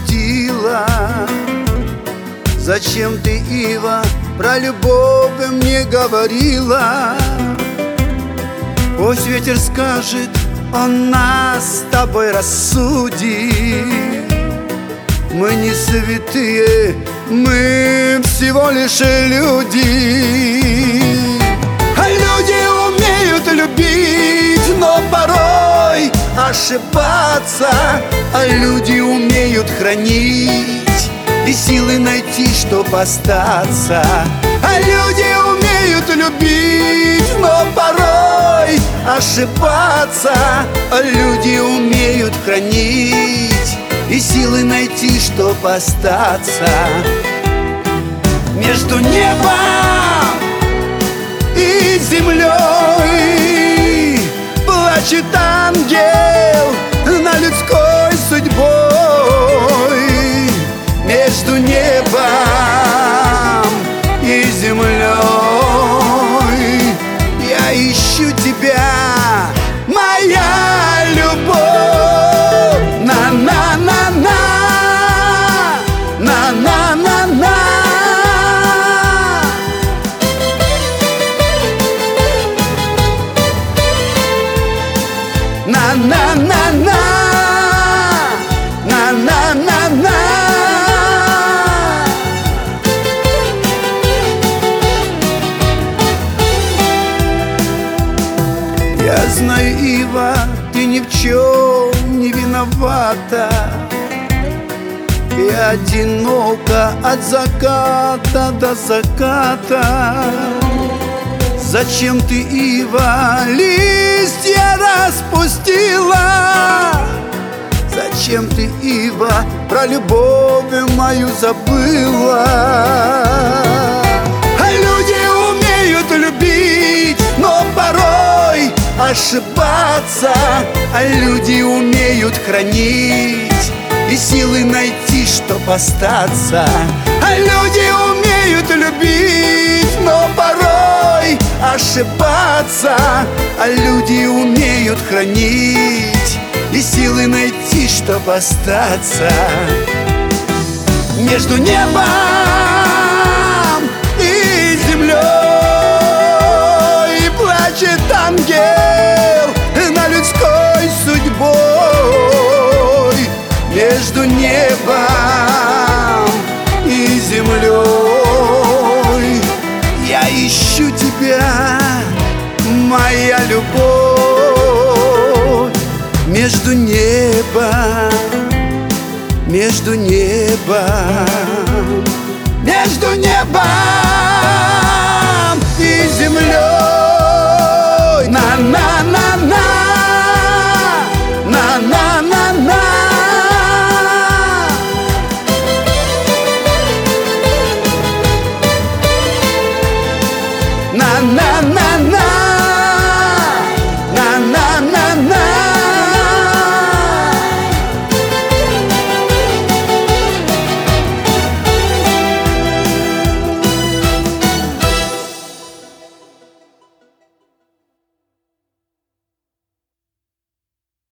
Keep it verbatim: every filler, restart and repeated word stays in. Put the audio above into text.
распустила. Зачем ты, ива, про любовь мне говорила? Пусть ветер скажет, он нас с тобой рассудит. Мы не святые, мы всего лишь люди. А люди умеют любить, но порой ошибаться. А люди умеют хранить и силы найти, чтоб остаться. А люди умеют любить, но порой ошибаться. А люди умеют хранить и силы найти, чтоб остаться. Между небом и землей плачет ангел на людской судьбой. Между небом и землей я ищу тебя, моя любовь. На-на-на-на, на-на-на-на. На-на-на-на, на-на-на-на. Я знаю, ива, ты ни в чем не виновата. И одиноко от заката до заката. Зачем ты, ива, листья распустила? Зачем ты, ива, про любовь мою забыла? А люди умеют любить, но порой ошибаться. А люди умеют хранить и силы найти, чтоб остаться. А люди умеют любить, но порой ошибаться. А люди умеют хранить и силы найти, чтоб остаться. Между небом и землей плачет ангел на людской судьбой. Между небом и землей я ищу тебя, моя любовь. Между небом, между небом, между небом и землей. На-на.